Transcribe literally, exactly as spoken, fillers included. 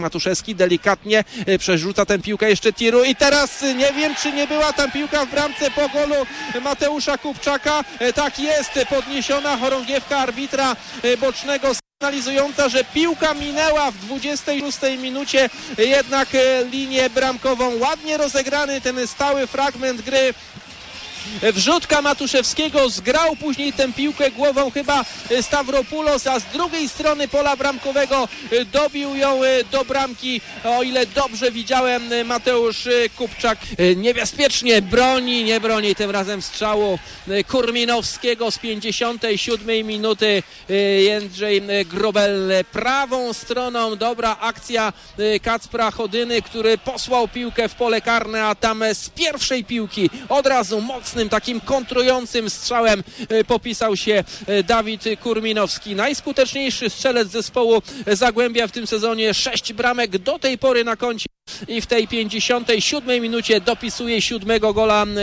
Matuszewski delikatnie przerzuca tę piłkę jeszcze Tiru i teraz nie wiem, czy nie była tam piłka w bramce po golu Mateusza Kupczaka. Tak jest, podniesiona chorągiewka arbitra bocznego sygnalizująca, że piłka minęła w dwudziestej szóstej minucie jednak linię bramkową. Ładnie rozegrany ten stały fragment gry. Wrzutka Matuszewskiego, zgrał później tę piłkę głową chyba Stavropoulos, a z drugiej strony pola bramkowego dobił ją do bramki. O ile dobrze widziałem, Mateusz Kupczak niebezpiecznie broni, nie broni tym razem strzału Kurminowskiego z pięćdziesiątej siódmej minuty. Jędrzej Grobel prawą stroną, dobra akcja Kacpra Chodyny, który posłał piłkę w pole karne, a tam z pierwszej piłki od razu mocnym takim kontrującym strzałem popisał się Dawid Kurminowski. Najskuteczniejszy strzelec zespołu Zagłębia w tym sezonie, sześć bramek do tej pory na koncie i w tej pięćdziesiątej siódmej minucie dopisuje siódmego gola